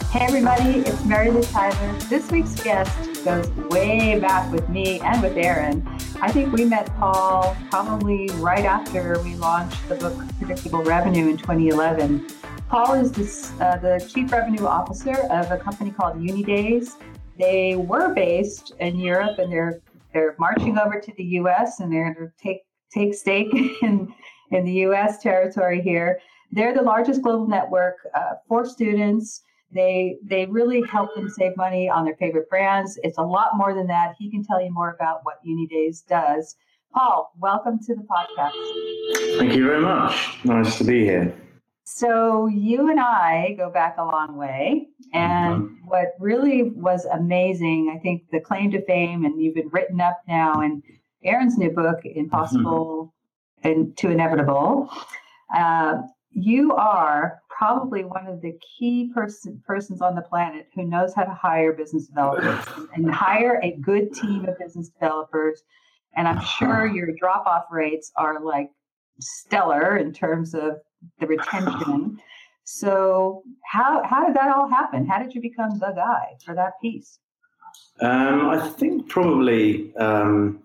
Hey everybody, it's Mary Lou Tyler. This week's guest goes way back with me and with Aaron. I think we met Paul probably right after we launched the book Predictable Revenue in 2011. Paul is the Chief Revenue Officer of a company called Unidays. They were based in Europe and they're marching over to the US and they're going to take stake in the US territory here. They're the largest global network for students. They really help them save money on their favorite brands. It's a lot more than that. He can tell you more about what Unidays does. Paul, welcome to the podcast. Thank you very much. Nice to be here. So you and I go back a long way. And what really was amazing, I think the claim to fame, and you've been written up now in Aaron's new book, Impossible and to Inevitable. You are probably one of the key persons on the planet who knows how to hire business developers and hire a good team of business developers. And I'm sure your drop-off rates are like stellar in terms of the retention. So how did that all happen? How did you become the guy for that piece? I think probably when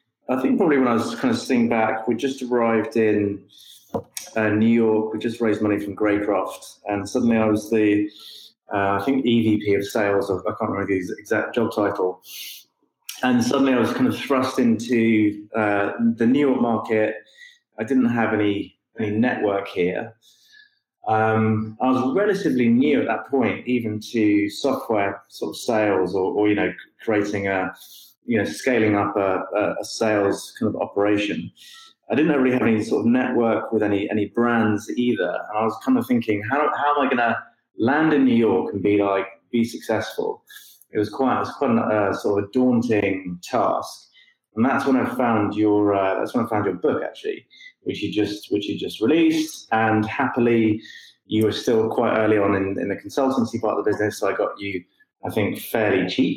I was kind of sitting back, we just arrived in New York. We just raised money from Greycroft, and suddenly I was the I think EVP of sales. I can't remember the exact job title. And suddenly I was kind of thrust into the New York market. I didn't have any network here. I was relatively new at that point, even to software sort of sales or creating scaling up a sales kind of operation. I didn't really have any sort of network with any brands either. And I was kind of thinking, how am I going to land in New York and be successful? It was quite a sort of a daunting task. And that's when I found your book, actually, which you just released. And happily, you were still quite early on in the consultancy part of the business. So I got you, I think, fairly cheap,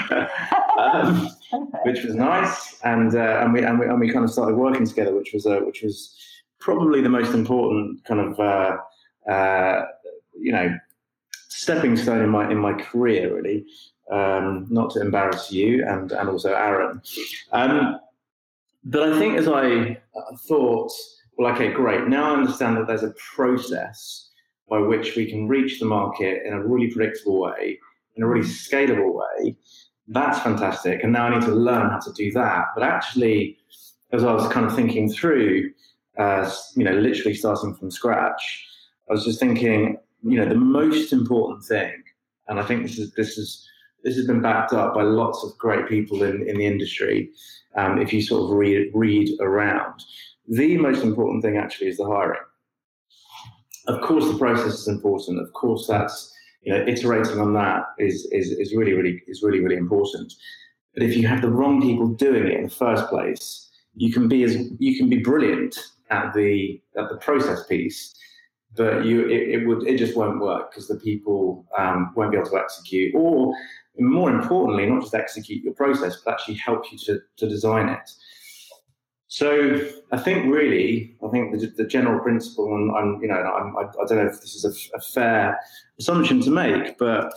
which was nice, and we kind of started working together, which was probably the most important kind of stepping stone in my career, really. Not to embarrass you and also Aaron, but I think as I thought, well, okay, great. Now I understand that there's a process by which we can reach the market in a really predictable way, in a really scalable way. That's fantastic. And now I need to learn how to do that. But actually, as I was kind of thinking through, literally starting from scratch, I was just thinking, the most important thing, and I think this has been backed up by lots of great people in the industry. If you sort of read around, the most important thing actually is the hiring. Of course, the process is important. Of course, that's iterating on that is really important. But if you have the wrong people doing it in the first place, you can be brilliant at the process piece, but it just won't work because the people won't be able to execute, or more importantly, not just execute your process, but actually help you to design it. So I think the general principle, and I don't know if this is a fair assumption to make, but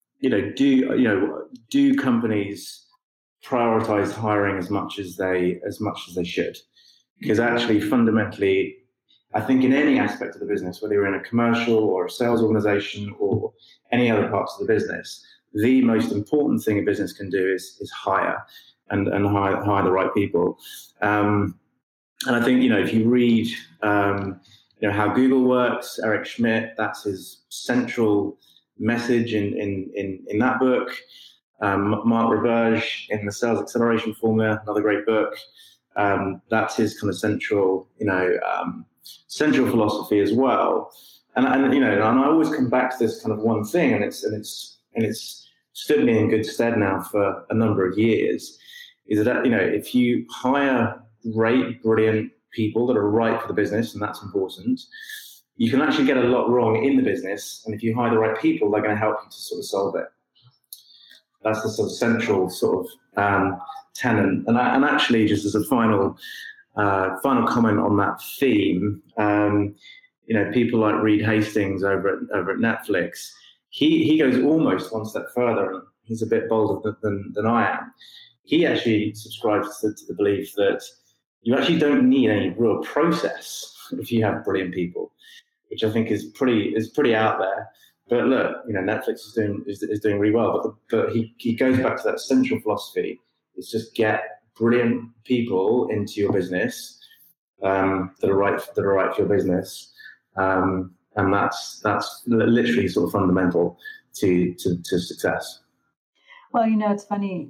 do companies prioritize hiring as much as they should? Because actually, fundamentally, I think in any aspect of the business, whether you're in a commercial or a sales organization or any other parts of the business, the most important thing a business can do is hire. And hire the right people. And I think, if you read, how Google works, Eric Schmidt, that's his central message in that book. Mark Roberge in the Sales Acceleration Formula, another great book. That's his kind of central philosophy as well. And I always come back to this kind of one thing, and it's stood me in good stead now for a number of years. Is that, if you hire great, brilliant people that are right for the business, and that's important, you can actually get a lot wrong in the business. And if you hire the right people, they're going to help you to sort of solve it. That's the sort of central sort of tenet. And actually, just as a final comment on that theme, people like Reed Hastings over at Netflix, he goes almost one step further, and he's a bit bolder than I am. He actually subscribes to the belief that you actually don't need any real process if you have brilliant people, which I think is pretty out there. But look, Netflix is doing really well. But he goes back to that central philosophy: is just get brilliant people into your business that are right for your business, and that's literally sort of fundamental to success. Well, it's funny.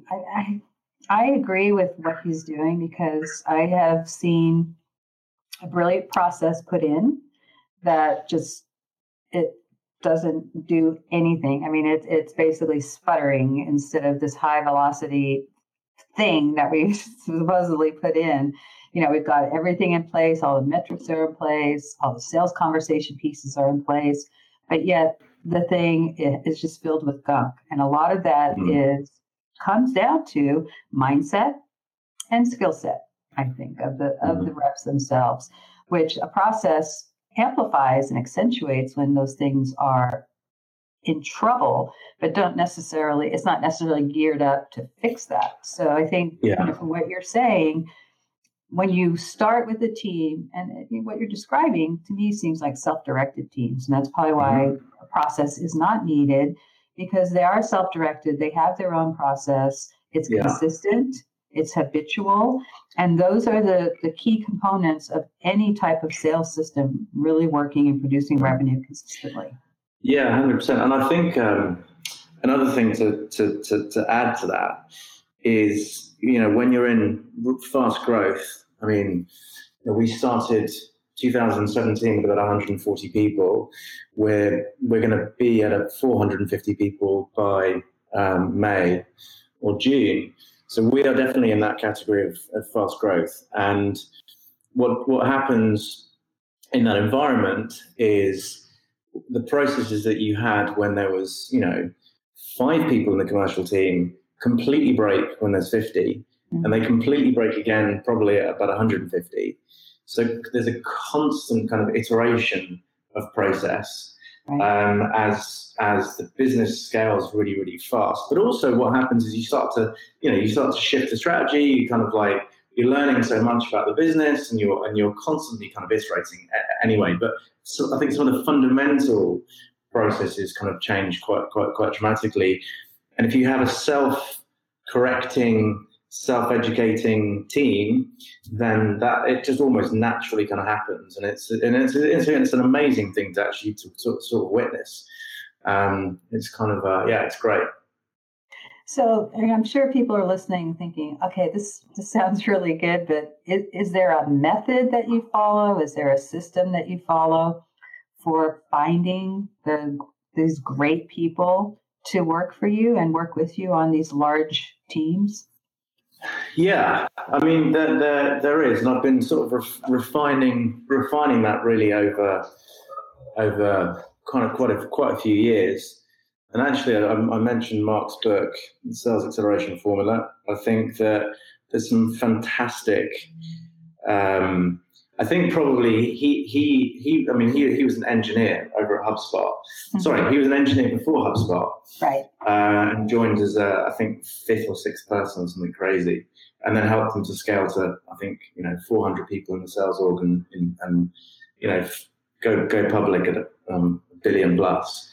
I agree with what he's doing, because I have seen a brilliant process put in that just, it doesn't do anything. I mean, it's basically sputtering instead of this high velocity thing that we supposedly put in. We've got everything in place, all the metrics are in place, all the sales conversation pieces are in place, but yet the thing is just filled with gunk. And a lot of that comes down to mindset and skill set, I think, of the reps themselves, which a process amplifies and accentuates when those things are in trouble, but it's not necessarily geared up to fix that. So I think from what you're saying, when you start with a team, and what you're describing to me seems like self-directed teams, and that's probably why a process is not needed, because they are self-directed, they have their own process, it's consistent, it's habitual, and those are the key components of any type of sales system really working and producing revenue consistently. Yeah, 100%. And I think another thing to add to that is, when you're in fast growth, I mean, we started 2017 with about 140 people. We're going to be at 450 people by May or June. So we are definitely in that category of fast growth. And what happens in that environment is the processes that you had when there was, 5 people in the commercial team completely break when there's 50, and they completely break again probably at about 150. So there's a constant kind of iteration of process as the business scales really, really fast. But also what happens is you start to shift the strategy. You kind of like, you're learning so much about the business, and you're constantly kind of iterating anyway. But I think some of the fundamental processes kind of change quite dramatically. And if you have a self-correcting, self-educating team, then that it just almost naturally kind of happens, and it's an amazing thing to actually sort of witness. It's kind of it's great. So I'm sure people are listening thinking, okay, this sounds really good, but is there a method that you follow? Is there a system that you follow for finding these great people to work for you and work with you on these large teams? Yeah, I mean there is, and I've been sort of refining that really over kind of quite a few years. And actually, I mentioned Mark's book, The Sales Acceleration Formula. I think that there's some fantastic. I think probably he was an engineer over at HubSpot. Mm-hmm. Sorry, he was an engineer before HubSpot. Right. And joined as I think 5th or 6th person, something crazy, and then helped them to scale to, I think, 400 people in the sales org, and go public at $1 billion plus.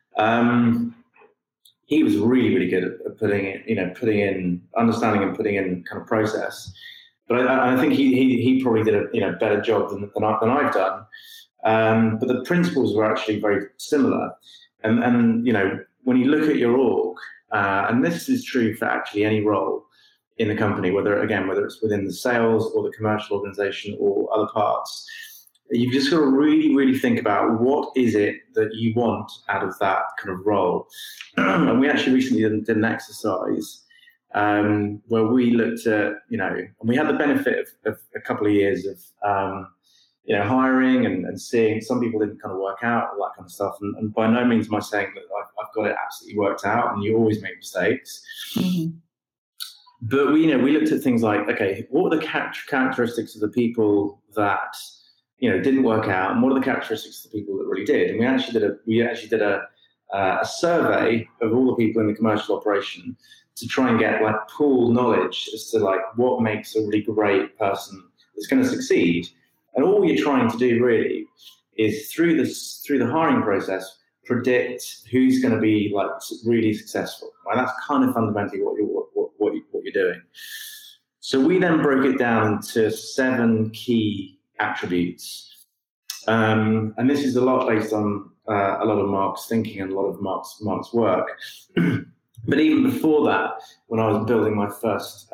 He was really, really good at putting in understanding and putting in kind of process. But I think he probably did a better job than I've done. But the principles were actually very similar. And when you look at your org, and this is true for actually any role in the company, whether it's within the sales or the commercial organization or other parts, you've just got to really, really think about what is it that you want out of that kind of role. And we actually recently did an exercise where we looked at, and we had the benefit of a couple of years of, hiring and seeing some people didn't kind of work out, all that kind of stuff. And by no means am I saying that I've got it absolutely worked out, and you always make mistakes. Mm-hmm. But we looked at things like, okay, what are the characteristics of the people that didn't work out, and what are the characteristics of the people that really did? And we actually did a a survey of all the people in the commercial operation to try and get like pool knowledge as to like what makes a really great person that's going to succeed. And all you're trying to do really is through the hiring process, predict who's going to be like really successful. Right? That's kind of fundamentally what you're doing. So we then broke it down into 7 key attributes, and this is a lot based on a lot of Mark's thinking and a lot of Mark's work. But even before that, when I was building my first,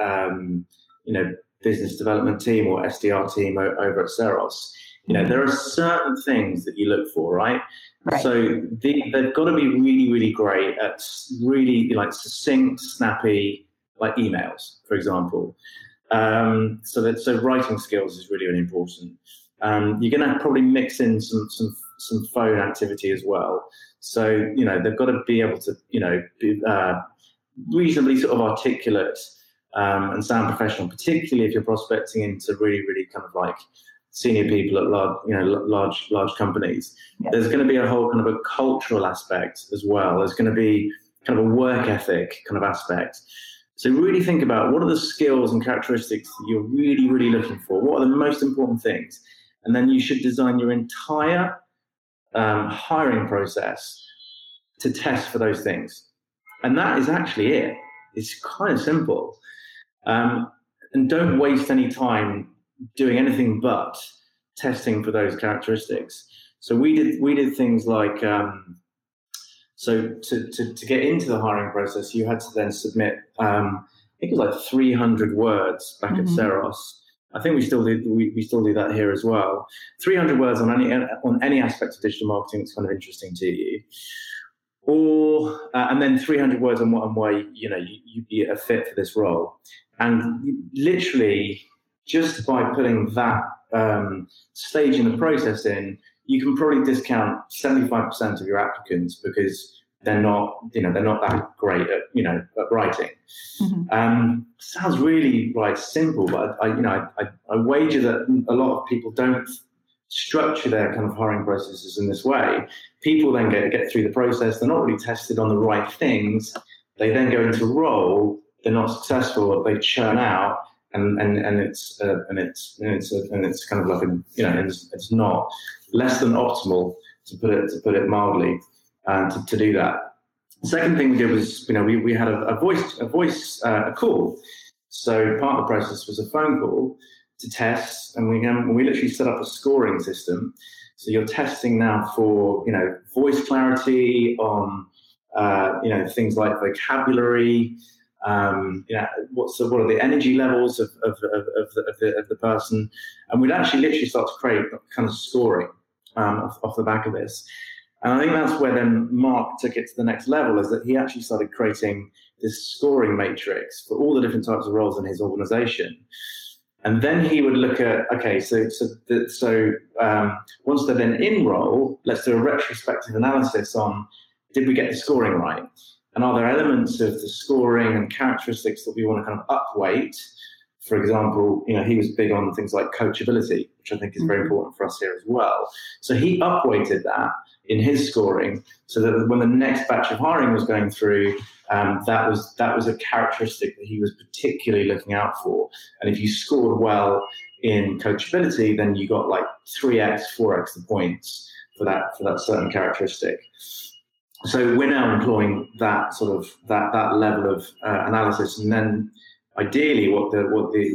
business development team or SDR team over at Xeros, there are certain things that you look for, right? Right. So they've got to be really, really great at really like succinct, snappy, like emails, for example. So writing skills is really, really important. You're going to probably mix in some phone activity as well. So, they've got to be able to, be reasonably sort of articulate and sound professional, particularly if you're prospecting into really, really kind of like senior people at large companies. Yes. There's going to be a whole kind of a cultural aspect as well. There's going to be kind of a work ethic kind of aspect. So really think about what are the skills and characteristics that you're really, really looking for? What are the most important things? And then you should design your entire hiring process to test for those things. And that is actually it. It's kind of simple. And don't waste any time doing anything but testing for those characteristics. So we did things like, so to get into the hiring process, you had to then submit, I think it was like 300 words back at Xeros. I think we still do that here as well. 300 words on any aspect of digital marketing that's kind of interesting to you, or and then 300 words on why you'd be a fit for this role. And literally, just by putting that stage in the process in, you can probably discount 75% of your applicants because they're not that great at writing. Sounds really simple, but I wager that a lot of people don't structure their kind of hiring processes in this way. People then get through the process. They're not really tested on the right things. They then go into a role. They're not successful. They churn out, and it's kind of like it's not less than optimal, to put it mildly, to do that. The second thing we did was we had a voice call. So part of the process was a phone call to test, and we literally set up a scoring system. So you're testing now for voice clarity on things like vocabulary. What are the energy levels of the person, and we'd actually literally start to create kind of scoring off the back of this. And I think that's where then Mark took it to the next level, is that he actually started creating this scoring matrix for all the different types of roles in his organization. And then he would look at, once they're then in role, let's do a retrospective analysis on, did we get the scoring right? And are there elements of the scoring and characteristics that we want to kind of upweight? For example, he was big on things like coachability, which I think is very important for us here as well. So he upweighted that in his scoring, so that when the next batch of hiring was going through, that was a characteristic that he was particularly looking out for. And if you scored well in coachability, then you got like 3x, 4x the points for that certain characteristic. So we're now employing that sort of that level of analysis, and then ideally, what the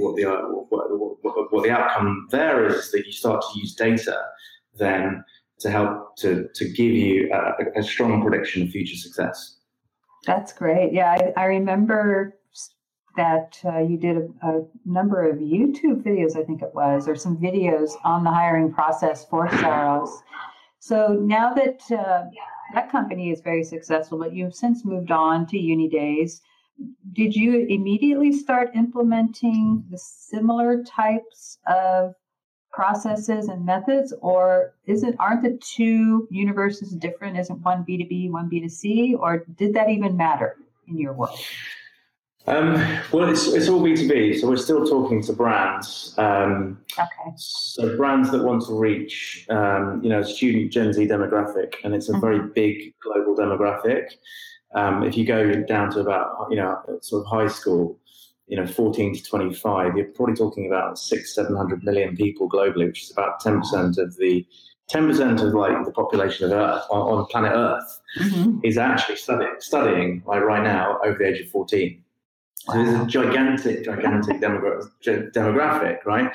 outcome there is that you start to use data then to help to give you a strong prediction of future success. That's great. Yeah, I remember that you did a number of YouTube videos, I think it was, or some videos on the hiring process for Xeros. So now that that company is very successful, but you've since moved on to Unidays, did you immediately start implementing the similar types of processes and methods, or aren't the two universes different? Isn't one B2B, one B2C, or did that even matter in your world? Well, it's all B2B, so we're still talking to brands. Okay. So brands that want to reach, student Gen Z demographic, and it's a very big global demographic. If you go down to about, sort of high school, 14 to 25, you're probably talking about 600-700 million people globally, which is about 10% of the like the population of Earth on planet Earth is actually studying like right now over the age of 14. So there's a gigantic demographic, right?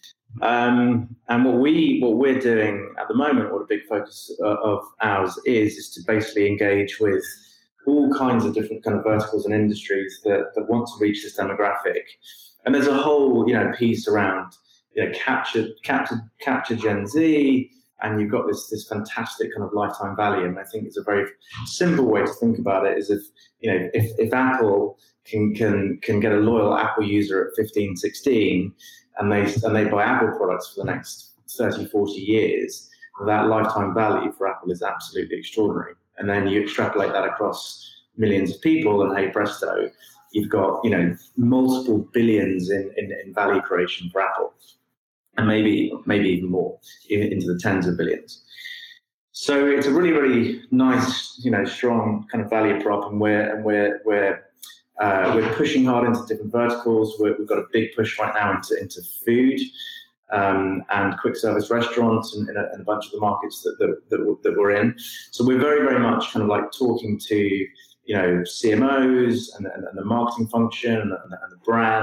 And what we're doing at the moment, what a big focus of ours is to basically engage with all kinds of different kind of verticals and industries that want to reach this demographic. And there's a whole piece around capture Gen Z, and you've got this fantastic kind of lifetime value. And I think it's a very simple way to think about it is if Apple can get a loyal Apple user at 15, 16, and they buy Apple products for the next 30, 40 years, that lifetime value for Apple is absolutely extraordinary. And then you extrapolate that across millions of people, and hey presto, you've got multiple billions in value creation for Apple, and maybe even more, into the tens of billions. So it's a really, really nice, strong kind of value prop, and we're pushing hard into different verticals. We've got a big push right now into food and quick service restaurants and a bunch of the markets that we're in. So we're very, very much kind of like talking to CMOs and the marketing function and the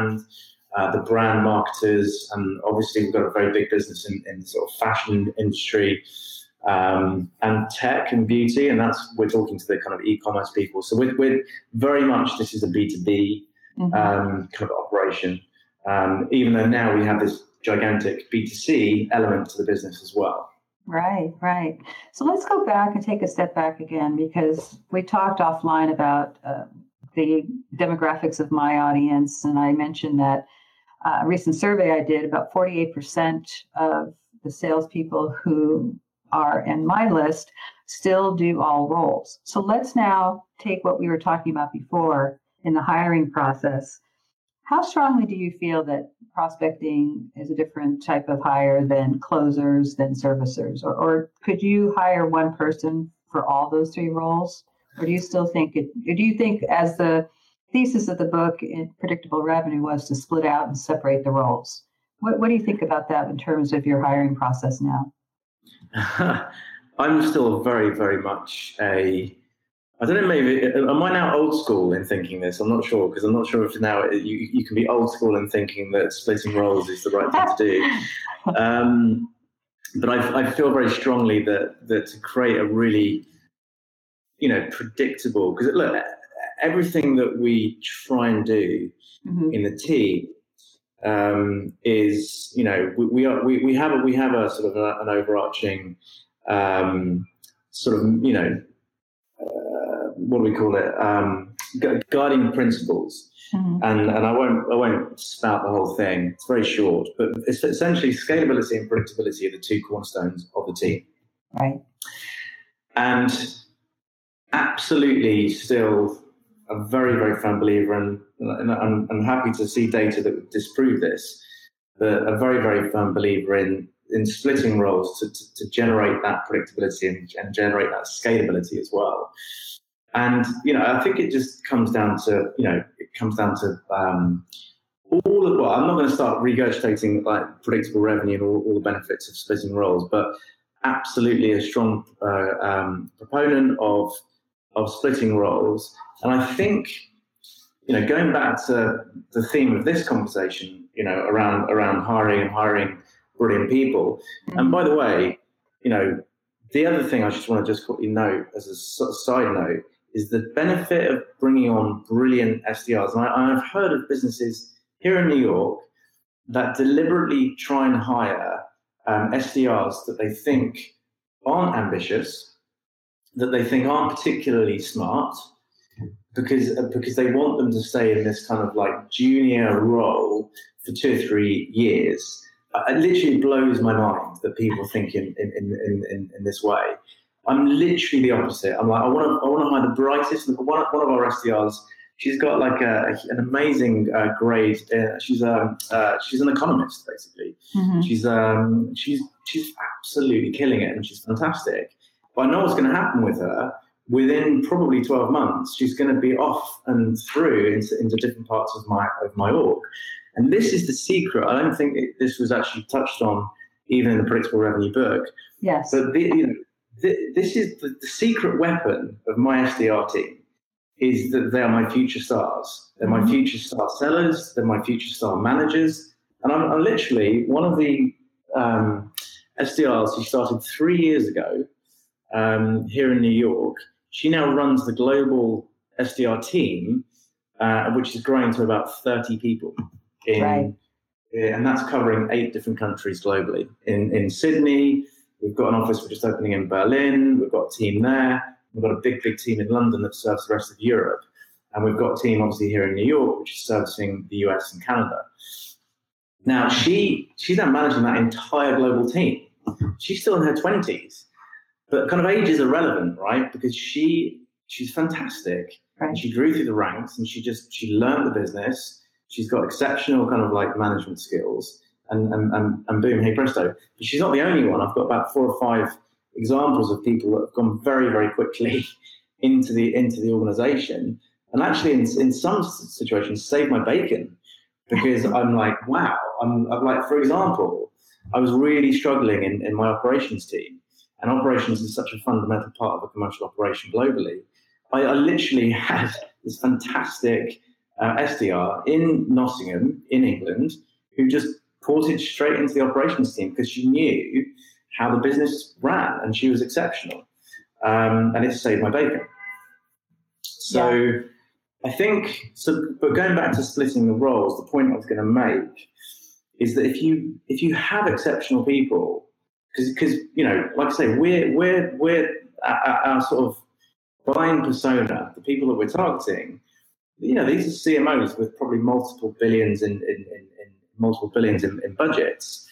brand marketers, and obviously we've got a very big business in the sort of fashion industry and tech and beauty, and we're talking to the kind of e-commerce people. So we're very much, this is a B2B kind of operation, even though now we have this gigantic B2C element to the business as well. Right. So let's go back and take a step back again, because we talked offline about the demographics of my audience, and I mentioned that a recent survey I did, about 48% of the salespeople who are in my list still do all roles. So let's now take what we were talking about before in the hiring process. How strongly do you feel that prospecting is a different type of hire than closers, than servicers? Or could you hire one person for all those three roles? Or do you still think as the thesis of the book in Predictable Revenue was to split out and separate the roles? What do you think about that in terms of your hiring process now? I'm still very, very much I don't know, maybe, am I now old school in thinking this? I'm not sure, because I'm not sure if now you can be old school in thinking that splitting roles is the right thing to do. But I feel very strongly that to create a really, predictable, because look, everything that we try and do in the team is, we have a sort of an overarching sort of, what do we call it? Guiding principles. And I won't spout the whole thing. It's very short, but it's essentially scalability and predictability are the two cornerstones of the team. Right. And absolutely still a very, very firm believer, and I'm happy to see data that would disprove this, but a very, very firm believer in splitting roles to generate that predictability and generate that scalability as well. And, I think it just comes down to, all of, well, I'm not going to start regurgitating like predictable revenue and all the benefits of splitting roles, but absolutely a strong proponent of splitting roles. And I think, going back to the theme of this conversation, around hiring brilliant people. And by the way, the other thing I just want to just quickly note as a side note is the benefit of bringing on brilliant SDRs. And I've heard of businesses here in New York that deliberately try and hire SDRs that they think aren't ambitious, that they think aren't particularly smart, because they want them to stay in this kind of like junior role for 2 or 3 years. It literally blows my mind that people think in this way. I'm literally the opposite. I'm like, I want to hire the brightest. One of our SDRs She's got like an amazing grade. She's an economist, basically. She's absolutely killing it, and she's fantastic. But I know what's going to happen with her. Within probably 12 months, she's going to be off and through into different parts of my org. And this is the secret. I don't think this was actually touched on even in the Predictable Revenue book. Yes. But this is the secret weapon of my SDR team, is that they are my future stars. They're my future star sellers. They're my future star managers. And I'm literally one of the SDRs who started 3 years ago here in New York. She now runs the global SDR team, which is growing to about 30 people. And that's covering 8 different countries globally. In Sydney, we've got an office we're just opening in Berlin. We've got a team there. We've got a big team in London that serves the rest of Europe. And we've got a team, obviously, here in New York, which is servicing the US and Canada. Now, she's now managing that entire global team. She's still in her 20s. But kind of age is irrelevant, right? Because she's fantastic. Right. And she grew through the ranks, and she learned the business. She's got exceptional kind of like management skills, and boom, hey presto. But she's not the only one. I've got about 4 or 5 examples of people that have gone very, very quickly into the organization, and actually in some situations saved my bacon, because I'm like, wow. I'm like, for example, I was really struggling in my operations team. And operations is such a fundamental part of a commercial operation globally. I literally had this fantastic SDR in Nottingham, in England, who just ported straight into the operations team because she knew how the business ran, and she was exceptional. And it saved my bacon. So yeah. I think, but going back to splitting the roles, the point I was going to make is that if you have exceptional people, because like I say, we're our sort of buying persona, the people that we're targeting. These are CMOs with probably multiple billions in budgets.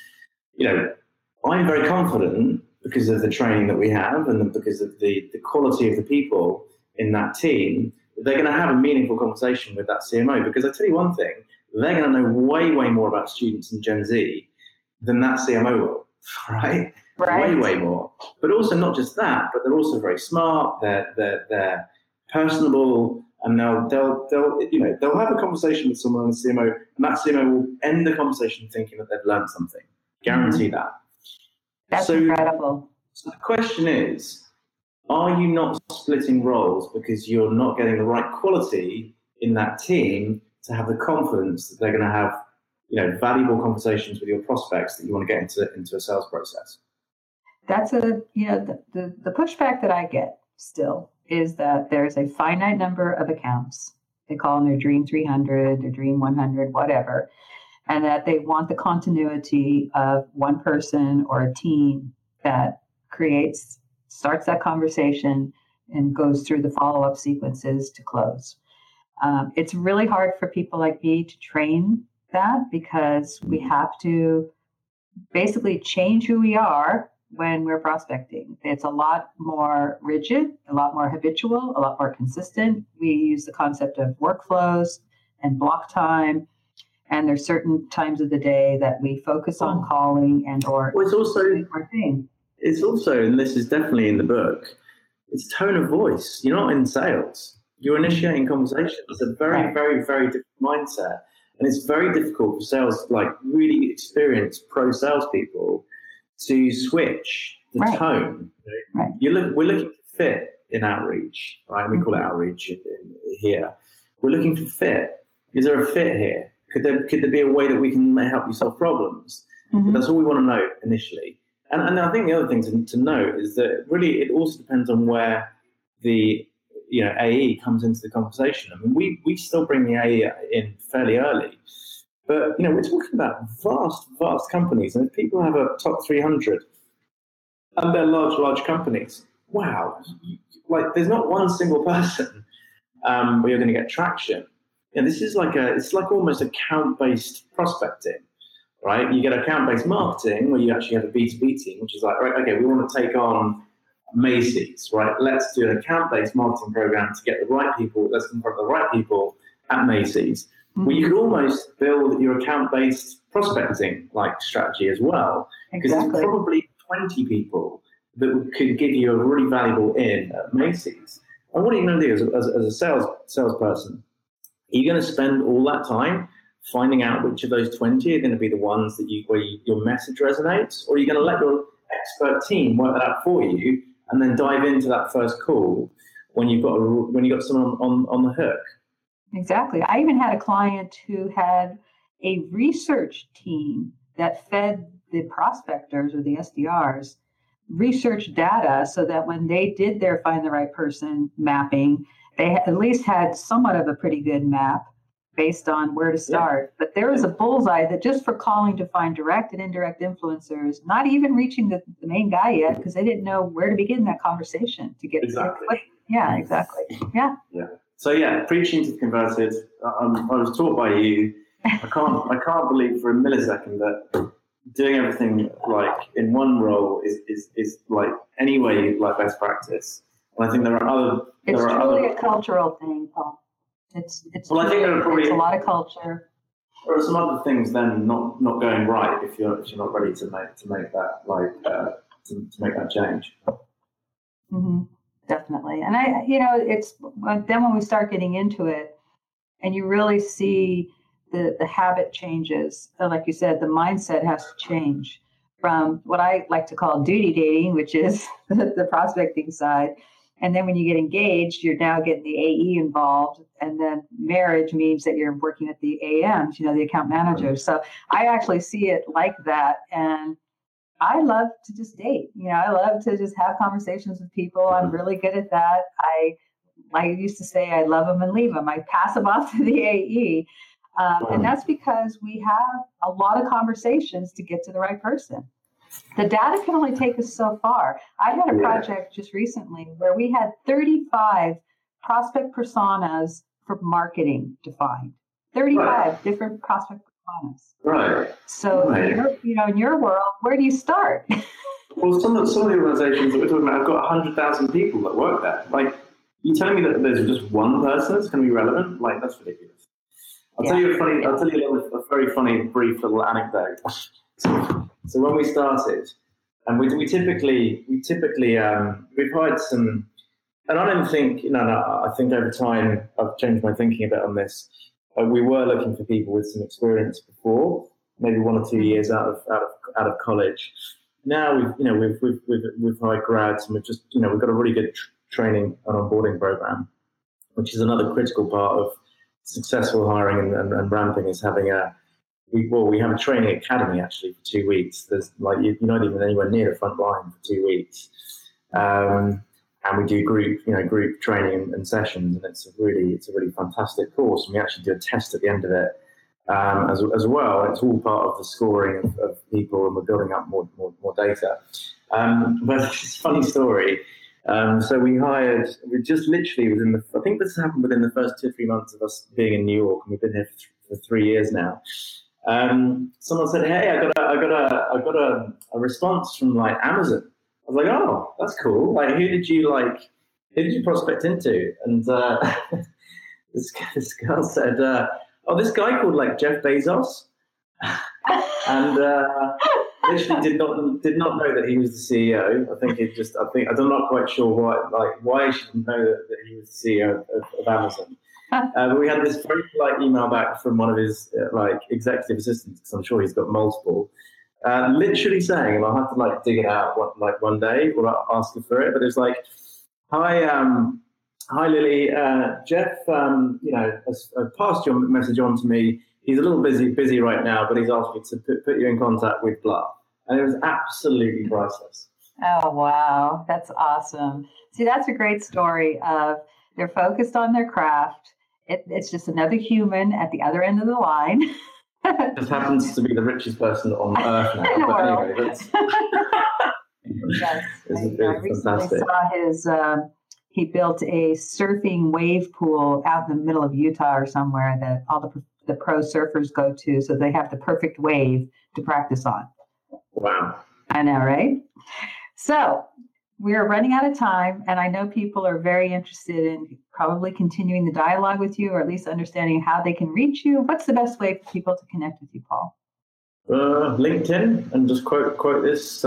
I'm very confident, because of the training that we have and because of the quality of the people in that team, they're going to have a meaningful conversation with that CMO. Because I tell you one thing, they're going to know way, way more about students and Gen Z than that CMO will. Right? Way more. But also not just that, but they're also very smart. They're personable, and they'll have a conversation with someone on the CMO, and that CMO will end the conversation thinking that they've learned something. Guarantee that. That's incredible. So the question is, are you not splitting roles because you're not getting the right quality in that team to have the confidence that they're going to have valuable conversations with your prospects that you want to get into a sales process? That's the pushback that I get still is that there's a finite number of accounts. They call them their Dream 300, their Dream 100, whatever, and that they want the continuity of one person or a team that starts that conversation and goes through the follow-up sequences to close. It's really hard for people like me to train that, because we have to basically change who we are when we're prospecting. It's a lot more rigid, a lot more habitual, a lot more consistent. We use the concept of workflows and block time, and there's certain times of the day that we focus on calling it's also, and this is definitely in the book, it's tone of voice. You're not in sales. You're initiating conversation. It's a very, very, very different mindset. And it's very difficult for sales, like really experienced pro salespeople, to switch the tone. Right. We're looking for fit in outreach, right? We call it outreach here. We're looking for fit. Is there a fit here? Could there be a way that we can help you solve problems? Mm-hmm. That's all we want to know initially. And I think the other thing to note is that really it also depends on where the AE comes into the conversation. I mean, we still bring the AE in fairly early, but we're talking about vast companies, and if people have a top 300 and they're large companies, wow, like there's not one single person where you're going to get traction. This is it's like almost account-based prospecting, right? You get account-based marketing where you actually have a B2B team, which is like, right, okay, we want to take on Macy's, right? Let's do an account-based marketing program to get the right people. Let's confront the right people at Macy's. Mm-hmm. Well, you could almost build your account-based prospecting like strategy as well, because there's probably 20 people that could give you a really valuable in at Macy's. And what are you going to do as a salesperson? Are you going to spend all that time finding out which of those 20 are going to be the ones that where your message resonates, or are you going to let your expert team work that out for you and then dive into that first call when you've got someone on the hook? Exactly. I even had a client who had a research team that fed the prospectors or the SDRs research data so that when they did their find the right person mapping, they at least had somewhat of a pretty good map based on where to start. But there was a bullseye that just for calling to find direct and indirect influencers, not even reaching the main guy yet, because they didn't know where to begin that conversation to get exactly. Yeah, exactly. Yeah. So preaching to the converted. I was taught by you. I can't believe for a millisecond that doing everything like in one role is like anyway like best practice. And I think there are other. It's truly a cultural thing, Paul. It's well, I think there are probably a lot of culture. There are some other things then not going right if you're not ready to make that to make that change. Mm-hmm. Definitely, and it's then when we start getting into it, and you really see the habit changes. So like you said, the mindset has to change from what I like to call duty dating, which is the prospecting side. And then when you get engaged, you're now getting the AE involved. And then marriage means that you're working with the AMs, the account managers. So I actually see it like that. And I love to just date. I love to just have conversations with people. I'm really good at that. I used to say I love them and leave them. I pass them off to the AE. And that's because we have a lot of conversations to get to the right person. The data can only take us so far. I had a project just recently where we had 35 prospect personas for marketing defined. 35 different prospect personas. Right. So, in your world, where do you start? Well, some of the organizations that we're talking about have got 100,000 people that work there. Like, you telling me that there's just one person that's going to be relevant? Like, that's ridiculous. I'll tell you a very funny, brief little anecdote. So when we started, and we typically we've hired some, and I don't think I think over time I've changed my thinking a bit on this. We were looking for people with some experience before, maybe 1 or 2 years out of college. Now we've hired grads, and we've got a really good training and onboarding program, which is another critical part of successful hiring and ramping, is having we have a training academy actually for 2 weeks. There's you're not even anywhere near the front line for 2 weeks, and we do group training and sessions, and it's a really fantastic course. And we actually do a test at the end of it as well. It's all part of the scoring of people, and we're building up more data. But it's a funny story. So we just literally I think this happened within the first 2 or 3 months of us being in New York, and we've been here for 3 years now. Someone said, "Hey, I got a response from Amazon." I was like, "Oh, that's cool. Who did you prospect into?" And this girl said, "Oh, this guy called Jeff Bezos," and literally did not know that he was the CEO. I'm not quite sure why she didn't know that he was the CEO of Amazon. But we had this very polite email back from one of his executive assistants, because I'm sure he's got multiple, literally saying, and I'll have to dig it out one day, or I'll ask her for it. But it's hi Lily, Jeff, has passed your message on to me. He's a little busy right now, but he's asked me to put you in contact with blah. And it was absolutely priceless. Oh, wow. That's awesome. See, that's a great story of they're focused on their craft. It's just another human at the other end of the line. Just happens to be the richest person on earth now. But anyway, that's... Yes. I recently saw he built a surfing wave pool out in the middle of Utah or somewhere that all the pro surfers go to, so they have the perfect wave to practice on. Wow. I know, right? So we're running out of time, and I know people are very interested in probably continuing the dialogue with you, or at least understanding how they can reach you. What's the best way for people to connect with you, Paul? LinkedIn, and just quote this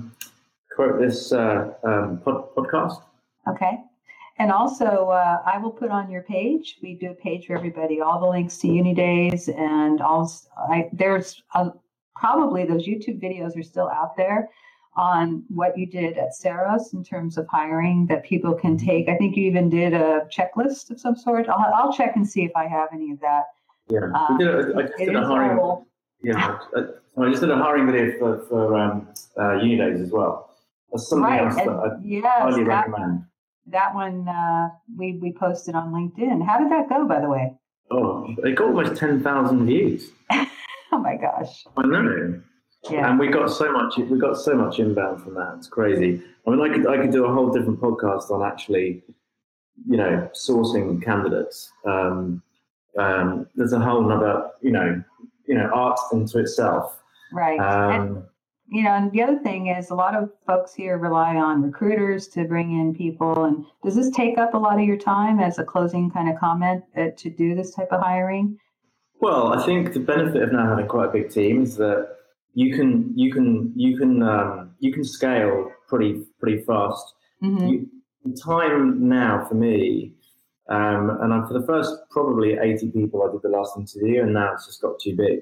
podcast. Okay. And also, I will put on your page. We do a page for everybody, all the links to Unidays, and there's probably those YouTube videos are still out there on what you did at Ceros in terms of hiring that people can take. I think you even did a checklist of some sort. I'll check and see if I have any of that. Yeah, I just did a hiring. Yeah, I just did a hiring video for Unidays as well. That's something else that I highly recommend. That one we posted on LinkedIn. How did that go, by the way? Oh, it got almost 10,000 views. Oh my gosh! I know. Yeah. And we got so much inbound from that. It's crazy. I mean, I could do a whole different podcast on actually, sourcing candidates. There's a whole nother, art into itself. Right. And the other thing is a lot of folks here rely on recruiters to bring in people. And does this take up a lot of your time as a closing kind of comment to do this type of hiring? Well, I think the benefit of now having quite a big team is that you can scale pretty fast. Mm-hmm. Time now for me, and for the first probably 80 people I did the last interview, and now it's just got too big.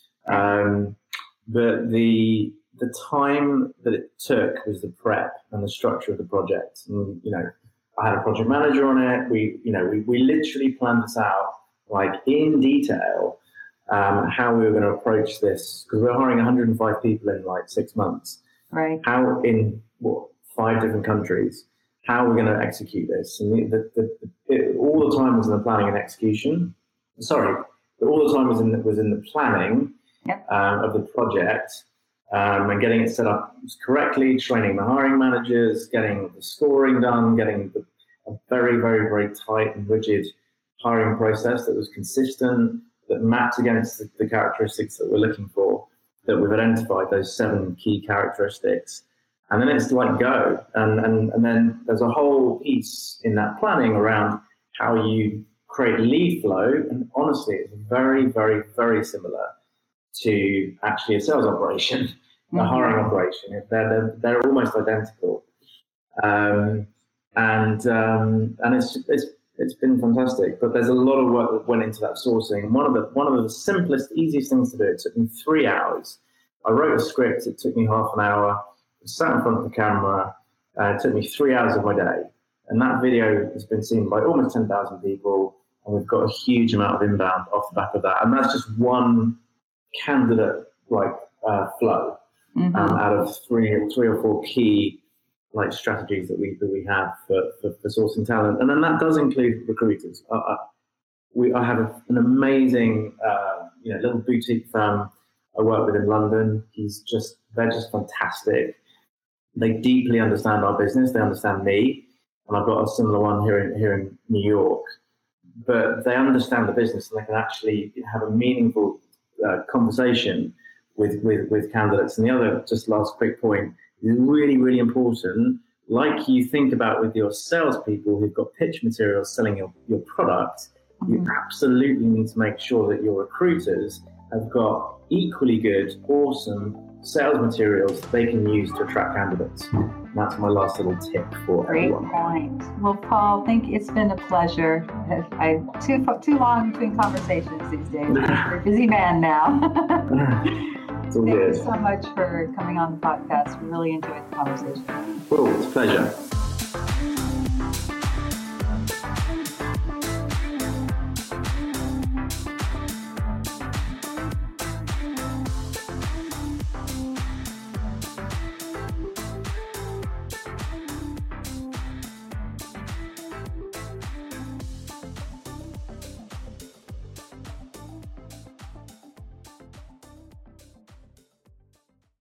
But the time that it took was the prep and the structure of the project. And, I had a project manager on it. We literally planned this out like in detail. How we were going to approach this, because we're hiring 105 people in like 6 months. Right. How in 5 different countries? How are we going to execute this? And all the time was in the planning and execution. Sorry, all the time was in the planning of the project and getting it set up correctly, training the hiring managers, getting the scoring done, getting a very, very, very tight and rigid hiring process that was consistent, that mapped against the characteristics that we're looking for, that we've identified those 7 key characteristics. And then it's like go. And then there's a whole piece in that planning around how you create lead flow. And honestly, it's very, very, very similar to actually a sales operation, a hiring operation. They're almost identical. And it's been fantastic, but there's a lot of work that went into that sourcing. One of the simplest, easiest things to do. It took me 3 hours. I wrote a script. It took me half an hour. I sat in front of the camera. It took me 3 hours of my day, and that video has been seen by almost 10,000 people, and we've got a huge amount of inbound off the back of that. And that's just one candidate flow out of three or four key strategies that we have for sourcing talent. And then that does include recruiters. I have an amazing little boutique firm I work with in London. They're just fantastic. They deeply understand our business. They understand me, and I've got a similar one here in New York. But they understand the business, and they can actually have a meaningful conversation with candidates. And the other, just last quick point, is really, really important. Like you think about with your salespeople who've got pitch materials selling your product, you absolutely need to make sure that your recruiters have got equally good, awesome sales materials they can use to attract candidates. And that's my last little tip for everyone. Great point. Well, Paul, it's been a pleasure. Too long between conversations these days. You're a busy man now. Thank you so much for coming on the podcast. We really enjoyed the conversation. Well, it's a pleasure.